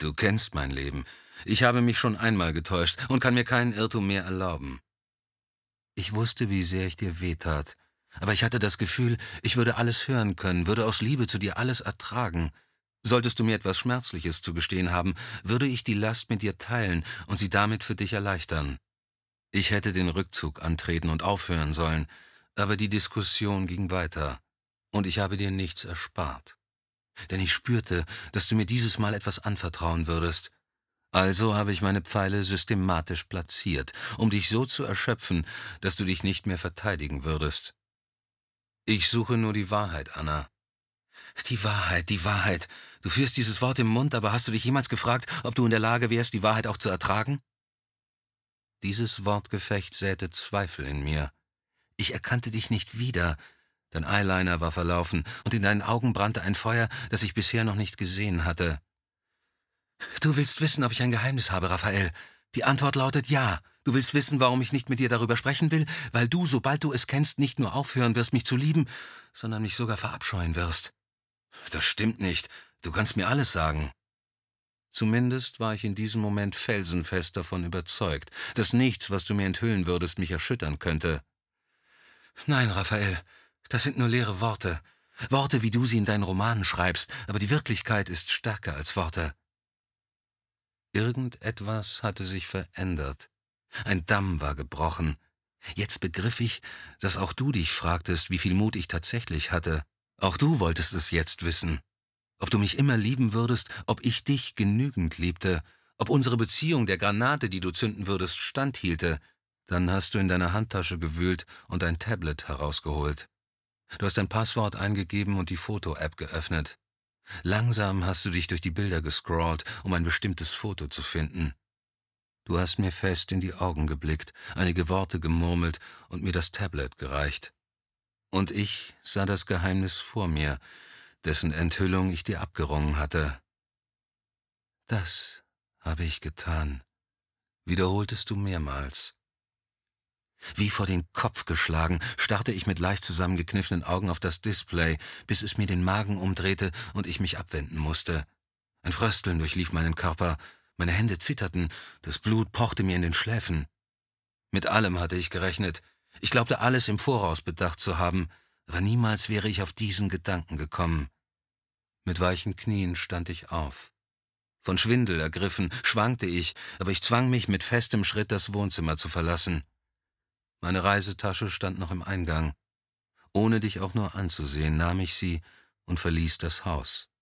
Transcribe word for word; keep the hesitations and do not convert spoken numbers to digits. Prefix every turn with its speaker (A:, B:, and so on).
A: Du kennst mein Leben. Ich habe mich schon einmal getäuscht und kann mir keinen Irrtum mehr erlauben. Ich wusste, wie sehr ich dir wehtat, aber ich hatte das Gefühl, ich würde alles hören können, würde aus Liebe zu dir alles ertragen. Solltest du mir etwas Schmerzliches zu gestehen haben, würde ich die Last mit dir teilen und sie damit für dich erleichtern. Ich hätte den Rückzug antreten und aufhören sollen, aber die Diskussion ging weiter, und ich habe dir nichts erspart. Denn ich spürte, dass du mir dieses Mal etwas anvertrauen würdest. Also habe ich meine Pfeile systematisch platziert, um dich so zu erschöpfen, dass du dich nicht mehr verteidigen würdest. Ich suche nur die Wahrheit, Anna. Die Wahrheit, die Wahrheit. Du führst dieses Wort im Mund, aber hast du dich jemals gefragt, ob du in der Lage wärst, die Wahrheit auch zu ertragen? Dieses Wortgefecht säte Zweifel in mir. Ich erkannte dich nicht wieder. Dein Eyeliner war verlaufen, und in deinen Augen brannte ein Feuer, das ich bisher noch nicht gesehen hatte. Du willst wissen, ob ich ein Geheimnis habe, Raphael. Die Antwort lautet ja. Du willst wissen, warum ich nicht mit dir darüber sprechen will? Weil du, sobald du es kennst, nicht nur aufhören wirst, mich zu lieben, sondern mich sogar verabscheuen wirst. Das stimmt nicht. Du kannst mir alles sagen. Zumindest war ich in diesem Moment felsenfest davon überzeugt, dass nichts, was du mir enthüllen würdest, mich erschüttern könnte. Nein, Raphael, das sind nur leere Worte. Worte, wie du sie in deinen Romanen schreibst, aber die Wirklichkeit ist stärker als Worte. Irgendetwas hatte sich verändert. Ein Damm war gebrochen. Jetzt begriff ich, dass auch du dich fragtest, wie viel Mut ich tatsächlich hatte. Auch du wolltest es jetzt wissen. Ob du mich immer lieben würdest, ob ich dich genügend liebte, ob unsere Beziehung der Granate, die du zünden würdest, standhielte. Dann hast du in deiner Handtasche gewühlt und ein Tablet herausgeholt. Du hast dein Passwort eingegeben und die Foto-App geöffnet. Langsam hast du dich durch die Bilder gescrollt, um ein bestimmtes Foto zu finden. Du hast mir fest in die Augen geblickt, einige Worte gemurmelt und mir das Tablet gereicht. Und ich sah das Geheimnis vor mir, dessen Enthüllung ich dir abgerungen hatte. Das habe ich getan, wiederholtest du mehrmals. Wie vor den Kopf geschlagen, starrte ich mit leicht zusammengekniffenen Augen auf das Display, bis es mir den Magen umdrehte und ich mich abwenden musste. Ein Frösteln durchlief meinen Körper, meine Hände zitterten, das Blut pochte mir in den Schläfen. Mit allem hatte ich gerechnet. Ich glaubte, alles im Voraus bedacht zu haben, aber niemals wäre ich auf diesen Gedanken gekommen. Mit weichen Knien stand ich auf. Von Schwindel ergriffen, schwankte ich, aber ich zwang mich mit festem Schritt, das Wohnzimmer zu verlassen. Meine Reisetasche stand noch im Eingang. Ohne dich auch nur anzusehen, nahm ich sie und verließ das Haus.